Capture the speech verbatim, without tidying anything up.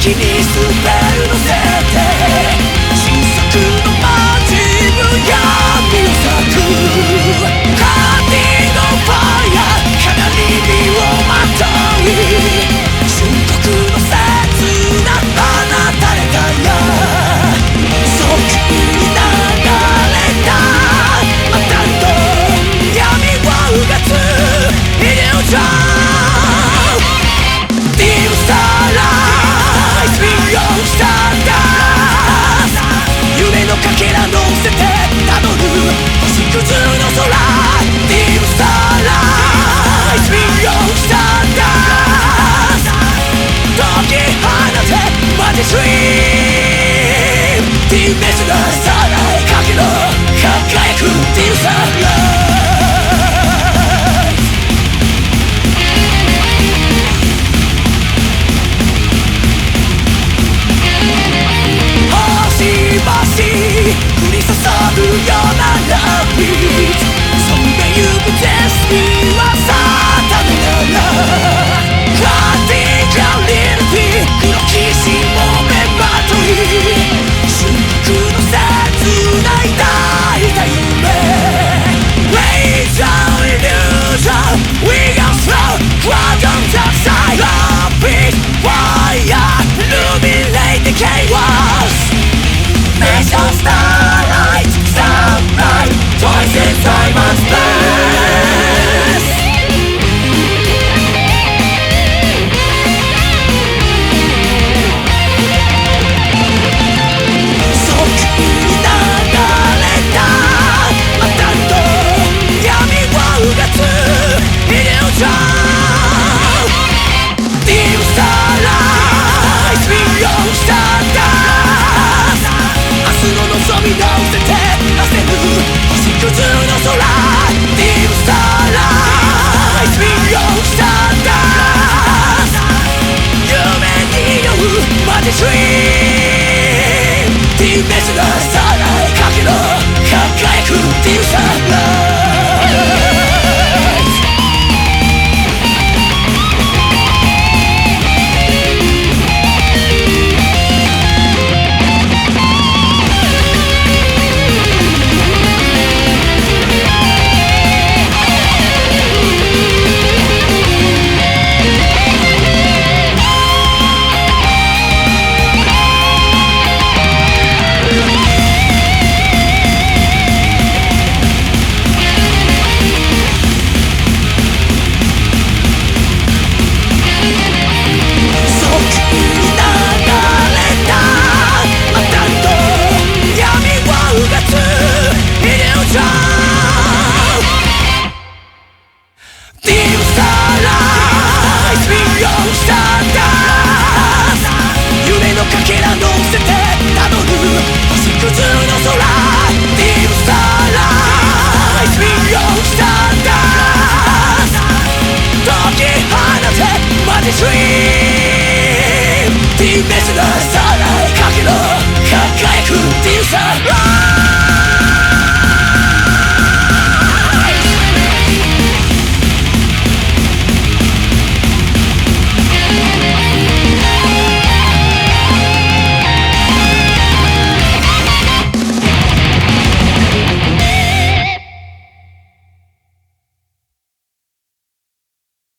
にスペル乗せて新作のマジブ闇を咲くカーティンのファイヤーかなり身をまとい深刻の切な放たれたや即に流れたまたと闇をうがつイリュージョン夢のかけら乗せてたどる星屑の空 Dim Starlight Beyond Stardust 解き放てマジ Dream Dim Business さないかけの輝く Dim Starlight降り注ぐようなラビートそんでゆくデスティは定めならカーティンがリルティ黒きしもめまとい深刻の切ない抱いた夢 Razor illusion We are slow Dragon dark side Love is fire Illuminate the chaos Mission starlight, sunlight, twice in time and space. So急に流れたまたと闇をうがつイリュージョン Dim starlight, beyond stardust 明日の望み乗せて焦る星屑の空 Dim Starlight Beyond Stardust 夢に酔うマジ Dream Dim メスのさないかけの輝く Dim Starlight